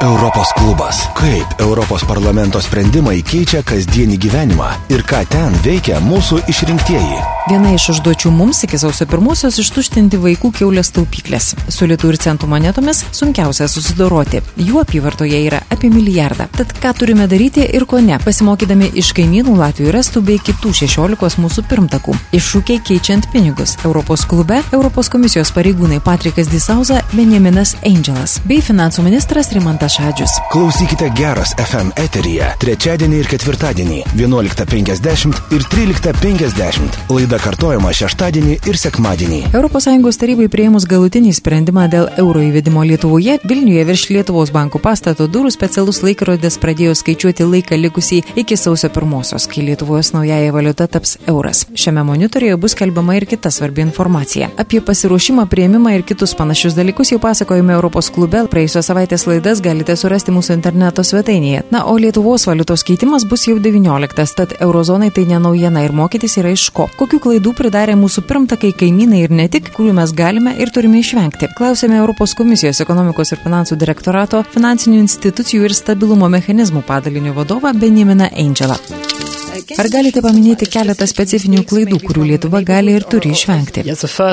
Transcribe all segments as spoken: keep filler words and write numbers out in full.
Europos klubas. Kaip Europos parlamento sprendimai keičia kasdienį gyvenimą ir ką ten veikia mūsų išrinktieji. Viena iš užduočių mums iki sausio pirmosios ištuštinti vaikų kiaulės taupyklės. Su litų ir centų monetomis sunkiausia susidoroti. Jų apyvartoje yra apie milijardą. Tad ką turime daryti ir ko ne, pasimokydami iš kaimynų Latvijų ir Estų bei kitų šešiolikos mūsų pirmtakų. Iššūkiai keičiant pinigus. Europos klube Europos komisijos pareigūnai Patrikas Disauza, Benjaminas Eingelas bei finansų ministras Rimantas Šadžius. Klausykite Geras F M eteryje trečiadienį ir ketvirtadienį vienuoliktą penkiasdešimt ir tryliktą penkiasdešimt. Laida kartojama šeštadienį ir sekmadienį. Europos Sąjungos tarybai priėmus galutinį sprendimą dėl euro įvedimo Lietuvoje, Vilniuje virš Lietuvos bankų pastato durų specialus laikrodis pradėjo skaičiuoti laiką likusį iki sausio pirmosios, kai Lietuvos naujaja valiuta taps euras. Šiame monitoriuje bus kalbama ir kita svarbi informacija. Apie pasiruošimą, priėmimą ir kitus panašius dalykus jau pasakojome Europos klube. Praėjusios savaitės laidas galite surasti mūsų interneto svetainėje. Na, o Lietuvos valiutos keitimas bus jau devynioliktas, tad eurozonai tai ne naujiena ir mokytis yra iš ko. Kokių klaidų pridarė mūsų pirmtakai, kaimynai ir ne tik, kurių mes galime ir turime išvengti. Klausėme Europos komisijos ekonomikos ir finansų direktorato, finansinių institucijų ir stabilumo mechanizmų padalinio vadovą Benjaminą Eingelą. Ar galite paminėti keletą specifinių klaidų, kurių Lietuva gali ir turi išvengti?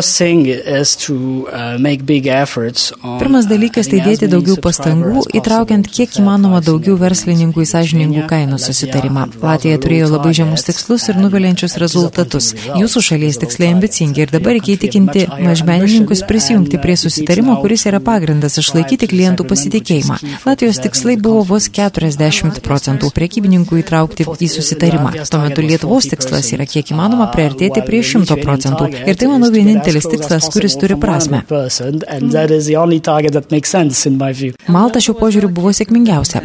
Pirmas dalykas tai dėti daugiau pastangų, įtraukiant kiek įmanoma daugiau verslininkų į sąžiningų kainų susitarimą. Latvija turėjo labai žemus tikslus ir nuviliančius rezultatus. Jūsų šalies tikslai ambicingi ir dabar reikia įtikinti mažmenininkus prisijungti prie susitarimo, kuris yra pagrindas išlaikyti klientų pasitikėjimą. Latvijos tikslai buvo vos keturiasdešimt procentų prekybininkų įtraukti į susitarimą. Tuo metu Lietuvos tikslas yra kiek įmanoma priartėti prie šimto procentų. Ir tai, manau, vienintelis tikslas, kuris turi prasmę. Malta šiuo požiūriu buvo sėkmingiausia.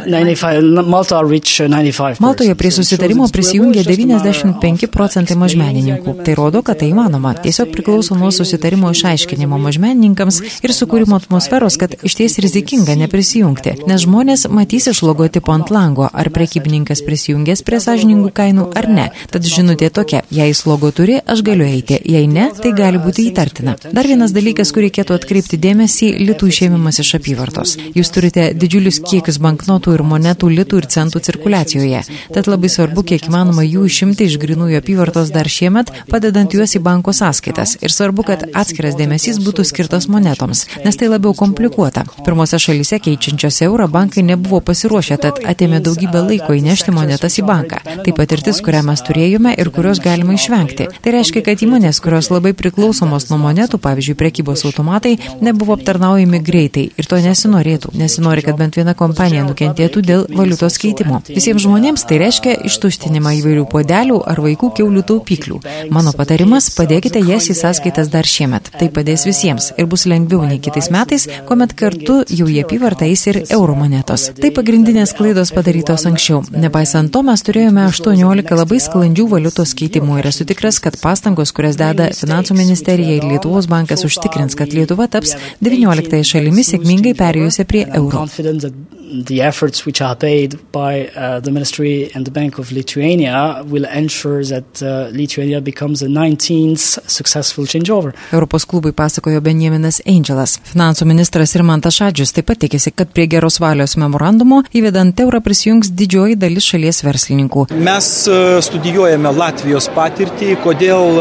Maltoje prie susitarimo prisijungė devyniasdešimt penki procentai mažmenininkų. Tai rodo, kad tai įmanoma. Tiesiog priklauso nuo susitarimo išaiškinimo mažmenininkams ir sukūrimo atmosferos, kad išties rizikinga neprisijungti. Nes žmonės matys iš logotipo ant lango, ar prekybininkas prisijungęs prie sąžiningų kainų ar ne. Tad žinutė tokia, jei jis logo turi, aš galiu eiti, jei ne, tai gali būti įtartina. Dar vienas dalykas, kur reikėtų atkreipti dėmesį, litų išėmimas iš apyvartos. Jūs turite didžiulius kiekius banknotų ir monetų litų ir centų cirkuliacijoje. Tad labai svarbu, kiek įmanoma jų išimti iš grynųjų apyvartos dar šiemet, padedant juos į banko sąskaitas. Ir svarbu, kad atskiras dėmesys būtų skirtas monetoms, nes tai labiau komplikuota. Pirmose šalyse keičiančios eurą bankai nebuvo pasiruošę, tad atėmė daugybę laiko įnešti monetas į banką. Taip pat patirtis, kurią mes turėjome ir kurios galima išvengti. Tai reiškia, kad įmonės, kurios labai priklausomos nuo monetų, pavyzdžiui, prekybos automatai, nebuvo aptarnaujami greitai ir to nesinorėtų. Nesinori, kad bent viena kompanija nukentėtų dėl valiutos keitimo. Visiems žmonėms tai reiškia ištuštinimą įvairių puodelių ar vaikų kiaulių taupyklių. Mano patarimas – padėkite jas į sąskaitas dar šiemet. Tai padės visiems ir bus lengviau nei kitais metais, kuomet kartu jau į apyvartą eis ir euro monetos. Tai pagrindinės klaidos padarytos anksčiau. Nepaisant to, mes turėjome aštuoniolika labai sklandžių valiutos keitimų ir esu tikras, kad pastangos, kurias deda Finansų ministerija ir Lietuvos bankas, užtikrins, kad Lietuva taps devynioliktąją šalimi sėkmingai perėjusią prie euro. The efforts which are paid by uh, the Ministry and the Bank of Lithuania will ensure that uh, Lithuania becomes the nineteenth successful changeover. Europos klubui pasakojo Benjaminas Eingelas. Finansų ministras Rimantas Šadžius taip pat tikisi, kad prie geros valios memorandumo įvedant eurą prisijungs didžioji dalis šalies verslininkų. Mes studijuojame Latvijos patirtį, kodėl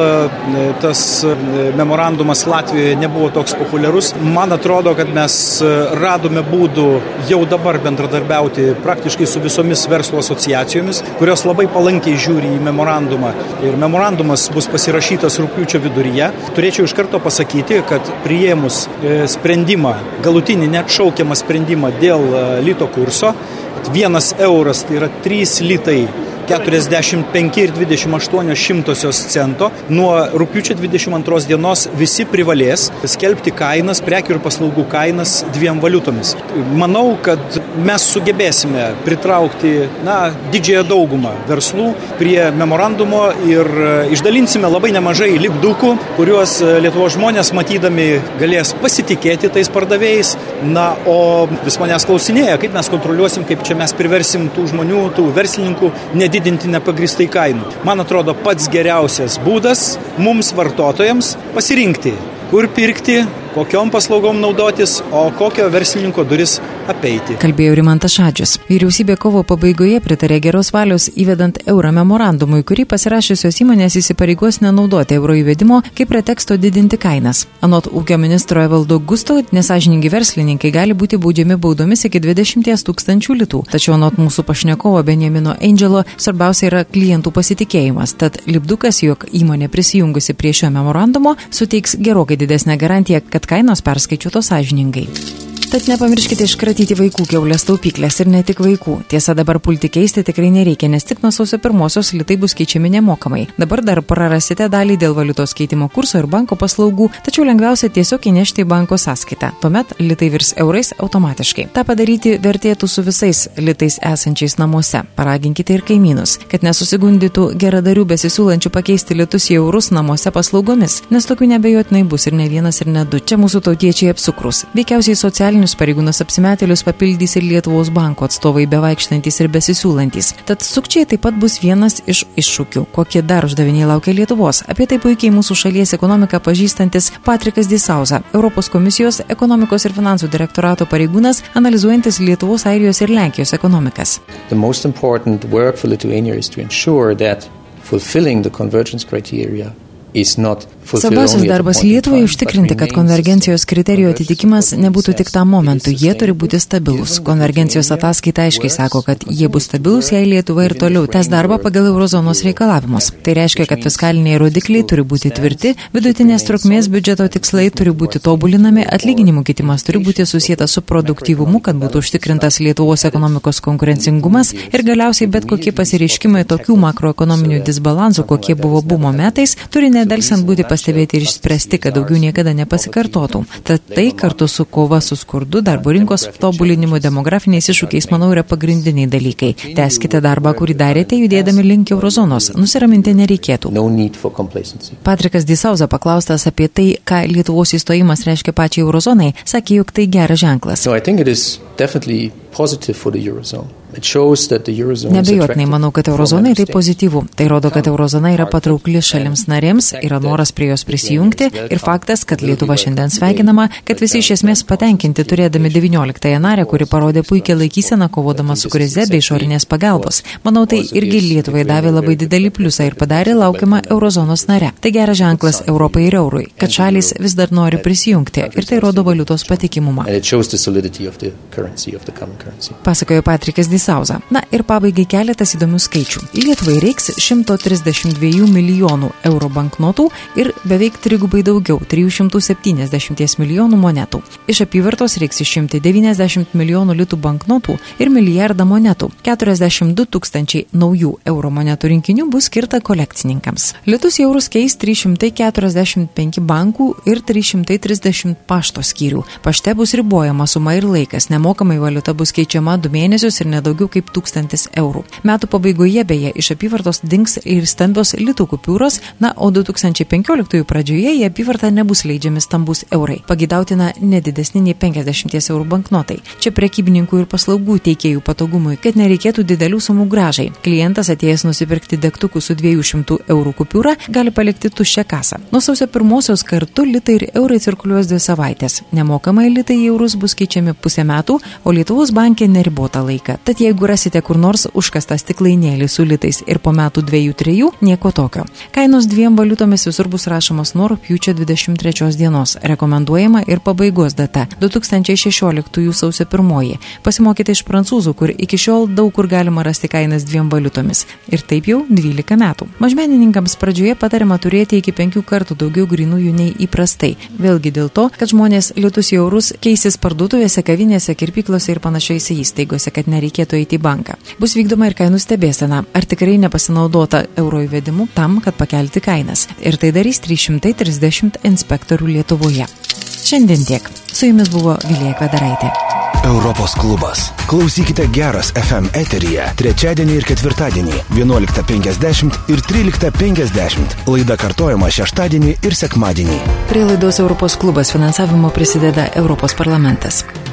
tas memorandumas Latvijoje nebuvo toks populiarus. Man atrodo, kad mes radome būdų jau dabar bendradarbiauti praktiškai su visomis verslo asociacijomis, kurios labai palankiai žiūri į memorandumą. Ir memorandumas bus pasirašytas rugpjūčio viduryje. Turėčiau iš karto pasakyti, kad priėmus sprendimą, galutinį neatšaukiamą sprendimą dėl lito kurso, vienas euras tai yra trys litai keturiasdešimt penki ir dvidešimt aštuonios šimtosios cento. Nuo rugpjūčio dvidešimt antros dienos visi privalės skelbti kainas, prekių ir paslaugų kainas dviem valiutomis. Manau, kad mes sugebėsime pritraukti na, didžiąją daugumą verslų prie memorandumo ir išdalinsime labai nemažai lipdukų, kuriuos Lietuvos žmonės matydami galės pasitikėti tais pardavėjais. Na, o vis manęs klausinėja, kaip mes kontroliuosim, kaip čia mes priversim tų žmonių, tų verslininkų nedidinti nepagristai kainų. Man atrodo, pats geriausias būdas mums vartotojams pasirinkti, kur pirkti kokiom paslaugom naudotis, o kokio verslininko duris apeiti. Kalbėjo Rimantas Šadžius. Vyriausybė kovo pabaigoje pritarė geros valios įvedant eurą memorandumui, kurį pasirašiusios įmonės įsipareigos nenaudoti euro įvedimo kaip preteksto didinti kainas. Anot ūkio ministro Evaldo Gusto, nesąžiningi verslininkai gali būti baudžiami baudomis iki dvidešimt tūkstančių litų. Tačiau anot mūsų pašnekovo Benjamino Angelo, svarbiausia yra klientų pasitikėjimas. Tad lipdukas, jog įmonė prisijungusi prie šio memorandumo, suteiks gerokai didesnę garantiją, kad kainos perskaičiuotos sąžiningai. Tad nepamirškite iškratyti vaikų kiaulės taupyklės ir ne tik vaikų. Tiesa, dabar pulti keisti tikrai nereikia, nes tik nuo sausio pirmosios litai bus keičiami nemokamai. Dabar dar prarasite dalį dėl valiutos keitimo kurso ir banko paslaugų, tačiau lengviausia tiesiog įnešti į banko sąskaitą. Tuomet litai virs eurais automatiškai. Ta padaryti vertėtų su visais litais esančiais namuose. Paraginkite ir kaimynus, kad nesusigundytų geradarių besisiūlančių pakeisti litus į eurus namuose paslaugomis, nes tokių nebejotinai bus ir ne vienas ir ne du. Čia mūsų tautiečiai apsukrus. Veikiausiai socialinių pareigūnus apsimetėlius papildys ir Lietuvos banko atstovai bevaikštantys ir besisiūlantys. Tad sukčiai taip pat bus vienas iš iššūkių. Kokie dar uždaviniai laukia Lietuvos? Apie tai puikiai mūsų šalies ekonomiką pažįstantis Patrikas Disauza, Europos komisijos ekonomikos ir finansų direktorato pareigūnas, analizuojantis Lietuvos, Airijos ir Lenkijos ekonomikas. The most important work for Lithuania is to ensure that fulfilling the convergence criteria is not Svarbiausias darbas Lietuvai užtikrinti, kad konvergencijos kriterijų atitikimas nebūtų tik tam momentu, jie turi būti stabilus. Konvergencijos ataskaita aiškiai sako, kad jie bus stabilus, jei Lietuva ir toliau tęs darbą pagal eurozonos reikalavimus. Tai reiškia, kad fiskaliniai rodikliai turi būti tvirti, vidutinės trukmės biudžeto tikslai turi būti tobulinami, atlyginimų kitimas turi būti susietas su produktyvumu, kad būtų užtikrintas Lietuvos ekonomikos konkurencingumas ir galiausiai bet kokie pasireiškimai tokių makroekonominių disbalansų, kokie buvo bumo metais, turi nedelsiant būti pastebėti ir išspręsti, kad daugiau niekada nepasikartotų. Tad tai kartu su kova su skurdu, darbo rinkos tobulinimu, demografiniais iššūkiais, manau, yra pagrindiniai dalykai. Tęskite darbą, kurį darėte, judėdami link eurozonos. Nusiraminti nereikėtų. No need for complacency. Patrikas Disauza, paklaustas apie tai, ką Lietuvos įstojimas reiškia pačiai eurozonai, sakė, jog tai geras ženklas. So I think it is definitely positive for the eurozone. Nebejotinai manau, kad eurozonai tai pozityvu. Tai rodo, kad eurozona yra patraukli šalims narėms, yra noras prie jos prisijungti ir faktas, kad Lietuva šiandien sveikinama, kad visi iš esmės patenkinti turėdami devynioliktąją narę, kuri parodė puikią laikyseną kovodama su krize bei išorinės pagalbos. Manau, tai irgi Lietuvai davė labai didelį pliusą ir padarė laukiamą eurozonos narę. Tai geras ženklas Europai ir eurui, kad šalys vis dar nori prisijungti ir tai rodo valiutos patikimumą. Pasakojo Patrikas Disauza. Na ir pabaigai keletas įdomių skaičių. Lietuvai reiks šimtas trisdešimt dva milijonų euro banknotų ir beveik trigubai daugiau – trys šimtai septyniasdešimt milijonų monetų. Iš apyvartos reiks šimtas devyniasdešimt milijonų litų banknotų ir milijardą monetų. keturiasdešimt du tūkstančiai naujų euro monetų rinkinių bus skirta kolekcininkams. Litus į eurus keis trys šimtai keturiasdešimt penki bankų ir trys šimtai trisdešimt pašto skyrių. Pašte bus ribojama suma ir laikas. Nemokamai valiuta bus keičiama du mėnesius ir nedaugiau kaip tūkstantis eurų. Metų pabaigoje beje iš apyvartos dings ir stambios litų kupiūros, na, o du tūkstančiai penkioliktųjų pradžioje į apyvartą nebus leidžiami stambus eurai. Pagidautina nedidesni nei penkiasdešimt eurų banknotai. Čia prekybininkų ir paslaugų teikėjų patogumui, kad nereikėtų didelių sumų grąžai. Klientas atėjęs nusipirkti degtukų su dviejų šimtų eurų kupiūrą gali palikti tuščią kasą. Nuo sausio pirmosios kartu litai ir eurai cirkuliuos dvi savaitės. Nemokamai litai į eurus bus keičiami pusę metų, o Lietuvos banke neribotą laiką. Tad jeigu rasite kur nors užkastą stiklainėlį su litais ir po metų dviejų trejų, nieko tokio. Kainos dviem valiutomis visur bus rašomos nuo rugpjūčio dvidešimt trečios dienos. Rekomenduojama ir pabaigos data – du tūkstančiai šešioliktųjų sausio pirmoji. Pasimokite iš prancūzų, kur iki šiol daug kur galima rasti kainas dviem valiutomis. Ir taip jau dvylika metų. Mažmenininkams pradžioje patariama turėti iki penkių kartų daugiau grynųjų nei įprastai. Vėlgi dėl to, kad žmonės litus į eurus keisis parduotuvėse, kavinėse, kirpyklose ir panašiose įstaigose, kad nereikėtų eiti į banką. Bus vykdoma ir kainų stebėsena, ar tikrai nepasinaudota euro įvedimu tam, kad pakelti kainas. Ir tai darys trys šimtai trisdešimt inspektorių Lietuvoje. Šiandien tiek. Su jumis buvo Vilija Kvedaraitė. Europos klubas. Klausykite Geras F M eteryje trečiadienį ir ketvirtadienį vienuoliktą penkiasdešimt ir tryliktą penkiasdešimt. Laida kartojama šeštadienį ir sekmadienį. Prie laidos Europos klubas finansavimo prisideda Europos parlamentas.